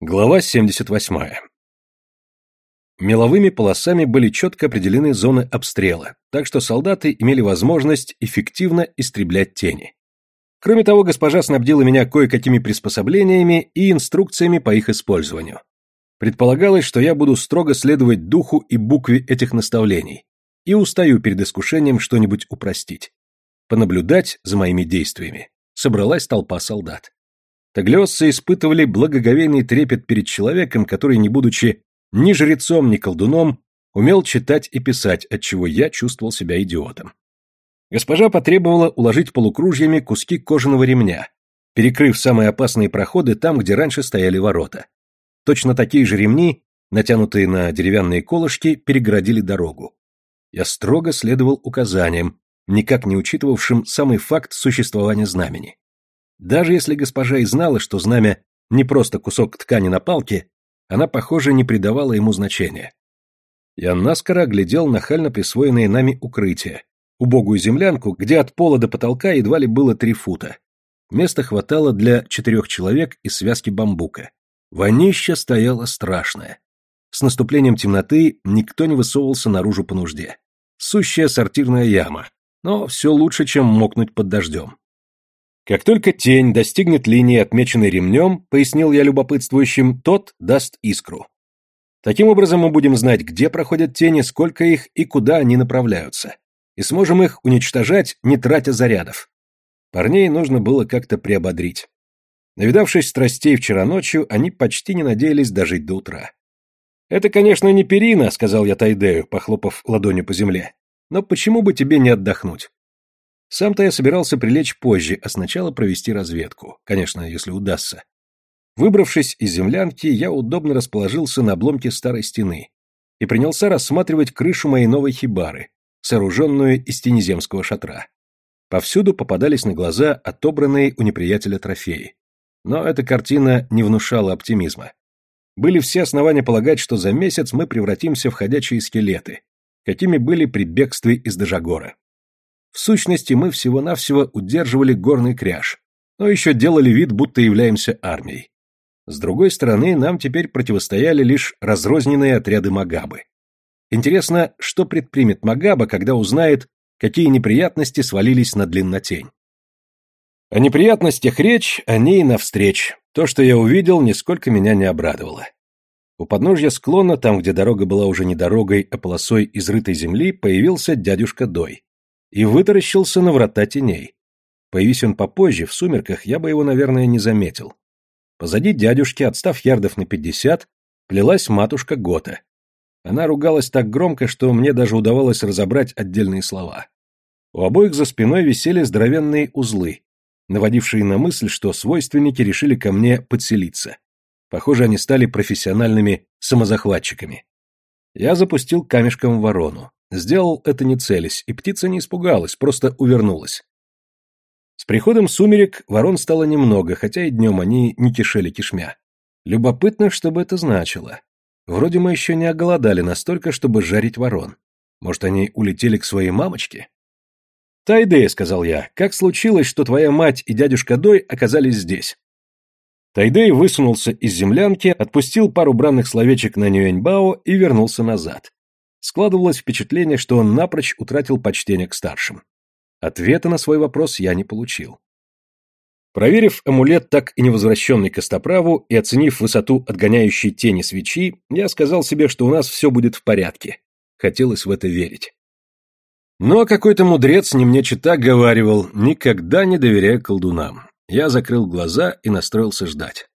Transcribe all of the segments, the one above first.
Глава 78. Меловыми полосами были четко определены зоны обстрела, так что солдаты имели возможность эффективно истреблять тени. Кроме того, госпожа снабдила меня кое-какими приспособлениями и инструкциями по их использованию. Предполагалось, что я буду строго следовать духу и букве этих наставлений и устаю перед искушением что-нибудь упростить. Понаблюдать за моими действиями собралась толпа солдат. Таглиосцы испытывали благоговейный трепет перед человеком, который, не будучи ни жрецом, ни колдуном, умел читать и писать, отчего я чувствовал себя идиотом. Госпожа потребовала уложить полукружьями куски кожаного ремня, перекрыв самые опасные проходы там, где раньше стояли ворота. Точно такие же ремни, натянутые на деревянные колышки, перегородили дорогу. Я строго следовал указаниям, никак не учитывавшим самый факт существования знамени. Даже если госпожа и знала, что знамя не просто кусок ткани на палке, она, похоже, не придавала ему значения. Я наскоро оглядел нахально присвоенные нами укрытия, убогую землянку, где от пола до потолка едва ли было 3 фута. Места хватало для 4 человек и связки бамбука. Вонища стояла страшная. С наступлением темноты никто не высовывался наружу по нужде. Сущая сортирная яма, но все лучше, чем мокнуть под дождем. Как только тень достигнет линии, отмеченной ремнем, пояснил я любопытствующим, тот даст искру. Таким образом мы будем знать, где проходят тени, сколько их и куда они направляются, и сможем их уничтожать, не тратя зарядов. Парней нужно было как-то приободрить. Навидавшись страстей вчера ночью, они почти не надеялись дожить до утра. «Это, конечно, не перина», — сказал я Тайдею, похлопав ладонью по земле, «но почему бы тебе не отдохнуть?» Сам-то я собирался прилечь позже, а сначала провести разведку, конечно, если удастся. Выбравшись из землянки, я удобно расположился на обломке старой стены и принялся рассматривать крышу моей новой хибары, сооруженную из тенеземского шатра. Повсюду попадались на глаза отобранные у неприятеля трофеи. Но эта картина не внушала оптимизма. Были все основания полагать, что за месяц мы превратимся в ходячие скелеты, какими были при бегстве из Дажагора. В сущности, мы всего-навсего удерживали горный кряж, но еще делали вид, будто являемся армией. С другой стороны, нам теперь противостояли лишь разрозненные отряды Магабы. Интересно, что предпримет Магаба, когда узнает, какие неприятности свалились на Длиннотень. О неприятностях речь, о ней навстреч. То, что я увидел, нисколько меня не обрадовало. У подножья склона, там, где дорога была уже не дорогой, а полосой изрытой земли, появился дядюшка Дой и вытаращился на врата теней. Появись он попозже, в сумерках, я бы его, наверное, не заметил. Позади дядюшки, отстав ярдов на 50, плелась матушка Гота. Она ругалась так громко, что мне даже удавалось разобрать отдельные слова. У обоих за спиной висели здоровенные узлы, наводившие на мысль, что свойственники решили ко мне подселиться. Похоже, они стали профессиональными самозахватчиками. Я запустил камешком в ворону. Сделал это не целясь, и птица не испугалась, просто увернулась. С приходом сумерек ворон стало немного, хотя и днем они не кишели кишмя. Любопытно, что бы это значило. Вроде мы еще не оголодали настолько, чтобы жарить ворон. Может, они улетели к своей мамочке? «Тайдэ», — сказал я, — «как случилось, что твоя мать и дядюшка Дой оказались здесь?» Тайдэй высунулся из землянки, отпустил пару бранных словечек на Нюэньбао и вернулся назад. Складывалось впечатление, что он напрочь утратил почтение к старшим. Ответа на свой вопрос я не получил. Проверив амулет, так и не возвращенный Костоправу, и оценив высоту отгоняющей тени свечи, я сказал себе, что у нас все будет в порядке. Хотелось в это верить. Но какой-то мудрец не мне чета говаривал: никогда не доверяй колдунам. Я закрыл глаза и настроился ждать.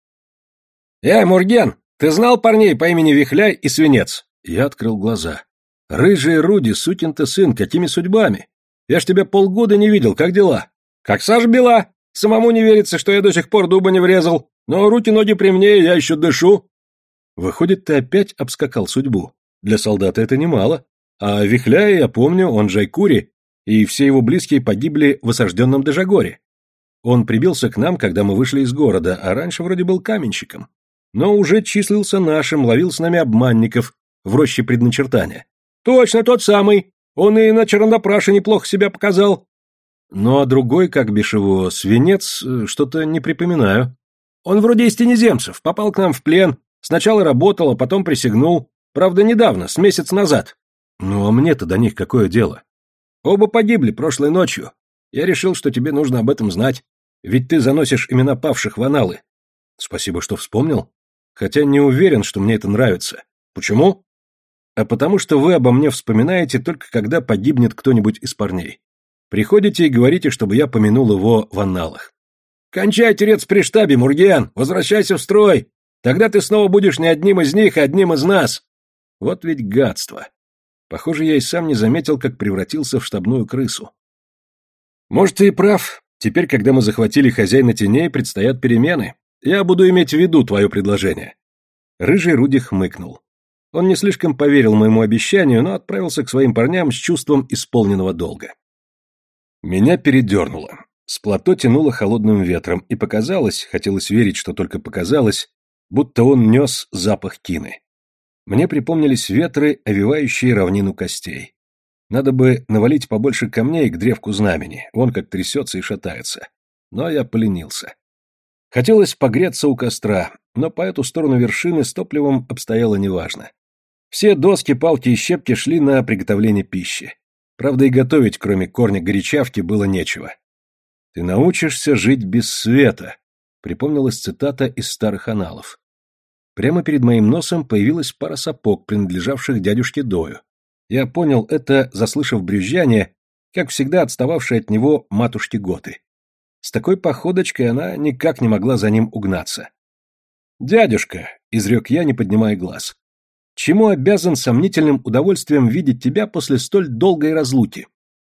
Мурген, ты знал парней по имени Вихляй и Свинец?» Я открыл глаза. «Рыжий Руди, сукин ты сын, какими судьбами? Я ж тебя полгода не видел, как дела?» «Как сажа бела. Самому не верится, что я до сих пор дуба не врезал. Но руки-ноги при мне, я еще дышу». «Выходит, ты опять обскакал судьбу. Для солдата это немало. А Вихляя, я помню, он Джайкури, и все его близкие погибли в осажденном Дажагоре. Он прибился к нам, когда мы вышли из города, а раньше вроде был каменщиком. Но уже числился нашим, ловил с нами обманников в роще предначертания». «Точно, тот самый. Он и на Чернопраше неплохо себя показал». «Ну а другой, как бишь его, Свинец, что-то не припоминаю». Он вроде из тенеземцев, попал к нам в плен, сначала работал, а потом присягнул. Правда, недавно, с месяц назад. Ну, а мне-то до них какое дело? Оба погибли прошлой ночью. Я решил, что тебе нужно об этом знать, ведь ты заносишь имена павших в аналы. Спасибо, что вспомнил. Хотя не уверен, что мне это нравится. Почему? А потому что вы обо мне вспоминаете только когда погибнет кто-нибудь из парней. Приходите и говорите, чтобы я помянул его в анналах. Кончай тереться при штабе, Мургиан, возвращайся в строй. Тогда ты снова будешь не одним из них, а одним из нас. Вот ведь гадство. Похоже, я и сам не заметил, как превратился в штабную крысу. Может, ты и прав. Теперь, когда мы захватили хозяина теней, предстоят перемены. Я буду иметь в виду твое предложение. Рыжий Руди хмыкнул. Он не слишком поверил моему обещанию, но отправился к своим парням с чувством исполненного долга. Меня передернуло. С плато тянуло холодным ветром, и показалось, хотелось верить, что только показалось, будто он нес запах тины. Мне припомнились ветры, овивающие равнину костей. Надо бы навалить побольше камней к древку знамени, он как трясется и шатается. Но я поленился. Хотелось погреться у костра, но по эту сторону вершины с топливом обстояло неважно. Все доски, палки и щепки шли на приготовление пищи. Правда, и готовить, кроме корня горячавки, было нечего. «Ты научишься жить без света», — припомнилась цитата из старых аналов. Прямо перед моим носом появилась пара сапог, принадлежавших дядюшке Дою. Я понял это, заслышав брюзжание, как всегда отстававшей от него матушки Готы. С такой походочкой она никак не могла за ним угнаться. «Дядюшка», — изрек я, не поднимая глаз, — «чему обязан сомнительным удовольствием видеть тебя после столь долгой разлуки?»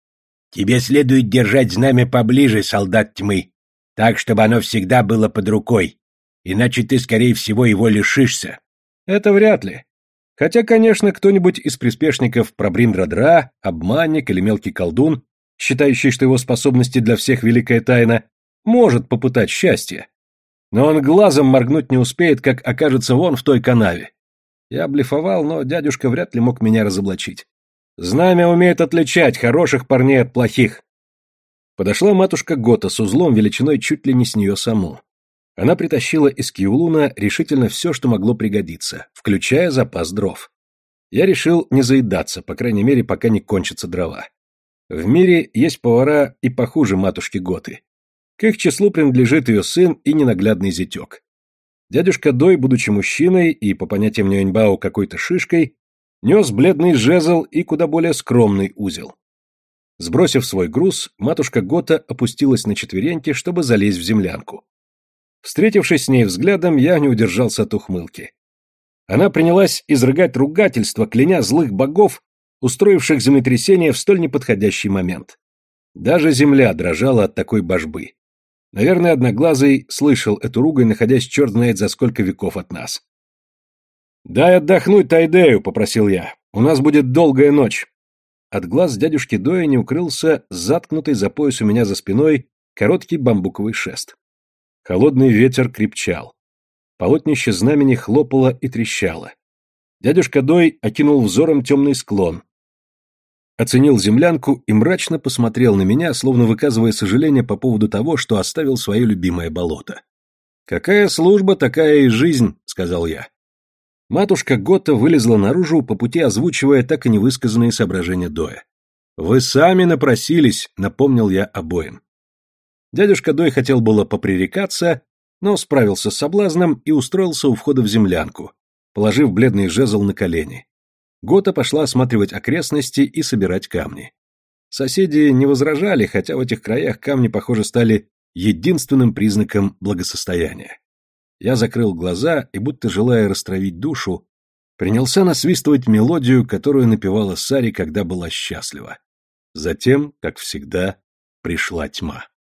«Тебе следует держать знамя поближе, солдат тьмы, так, чтобы оно всегда было под рукой, иначе ты, скорее всего, его лишишься». «Это вряд ли. Хотя, конечно, кто-нибудь из приспешников Прабриндра-Дра, обманник или мелкий колдун, считающий, что его способности для всех великая тайна, может попытать счастье. Но он глазом моргнуть не успеет, как окажется вон в той канаве. Я блефовал, но дядюшка вряд ли мог меня разоблачить. Знамя умеет отличать хороших парней от плохих». Подошла матушка Гота с узлом величиной чуть ли не с нее саму. Она притащила из Киулуна решительно все, что могло пригодиться, включая запас дров. Я решил не заедаться, по крайней мере, пока не кончатся дрова. В мире есть повара и похуже матушки Готы. К их числу принадлежит ее сын и ненаглядный зятек. Дядюшка Дой, будучи мужчиной и, по понятиям Нюэньбао, какой-то шишкой, нес бледный жезл и куда более скромный узел. Сбросив свой груз, матушка Гота опустилась на четвереньки, чтобы залезть в землянку. Встретившись с ней взглядом, я не удержался от ухмылки. Она принялась изрыгать ругательства, кляня злых богов, устроивших землетрясение в столь неподходящий момент. Даже земля дрожала от такой божбы. Наверное, Одноглазый слышал эту ругань, находясь черт знает за сколько веков от нас. «Дай отдохнуть Тайдею», — попросил я. «У нас будет долгая ночь». От глаз дядюшки Доя не укрылся заткнутый за пояс у меня за спиной короткий бамбуковый шест. Холодный ветер крепчал. Полотнище знамени хлопало и трещало. Дядюшка Дой окинул взором темный склон, оценил землянку и мрачно посмотрел на меня, словно выказывая сожаление по поводу того, что оставил свое любимое болото. «Какая служба, такая и жизнь», — сказал я. Матушка Гота вылезла наружу, по пути озвучивая так и невысказанные соображения Доя. «Вы сами напросились», — напомнил я обоим. Дядюшка Дой хотел было попререкаться, но справился с соблазном и устроился у входа в землянку, положив бледный жезл на колени. Гота пошла осматривать окрестности и собирать камни. Соседи не возражали, хотя в этих краях камни, похоже, стали единственным признаком благосостояния. Я закрыл глаза и, будто желая растравить душу, принялся насвистывать мелодию, которую напевала Сари, когда была счастлива. Затем, как всегда, пришла тьма.